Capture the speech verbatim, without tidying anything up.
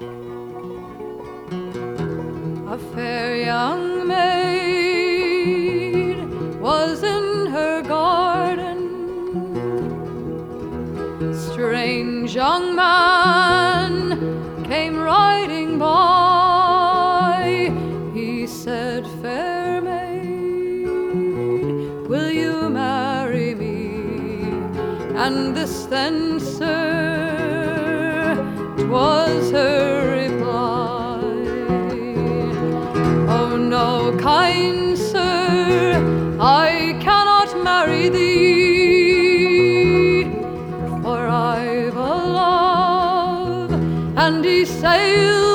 A fair young maid was in her garden. Strange young man came riding by. He said, "Fair maid, will you marry me?" And this then, sir, 'twas her reply: "Oh no, kind sir, I cannot marry thee, for I've a love, and he sails